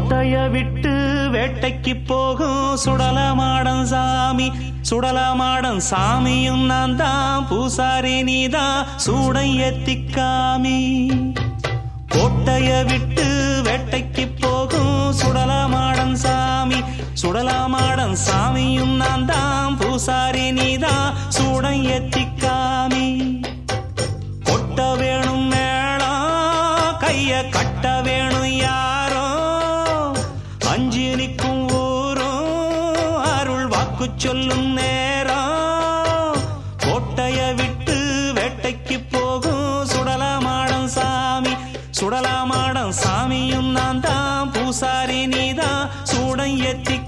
கோட்டைய விட்டு வேட்டைக்கு போகும் சுடலமாடன் சாமி. சுடலமாடன் சாமியும் நான் தான், பூசாரி நீதான், சூடை ஏத்திக்காமி. கோட்டைய விட்டு வேட்டைக்கு போகும் சுடலமாடன் சாமி. சுடலமாடன் சாமியும் நான் தான், பூசாரி நீதான், சூடை ஏத்திக்காமி. கொட்ட வேணும் மேளம், கைய கட்ட வேணும் யாரோ, அஞ்சு நிற்கும் ஊரும் அருள் வாக்கு சொல்லும் நேரம். கோட்டைய விட்டு வேட்டைக்கு போகும் சுடலமாடன் சாமி. சுடலமாடன் சாமியும் நான் தான், பூசாரி நீதான், சூடை ஏத்தி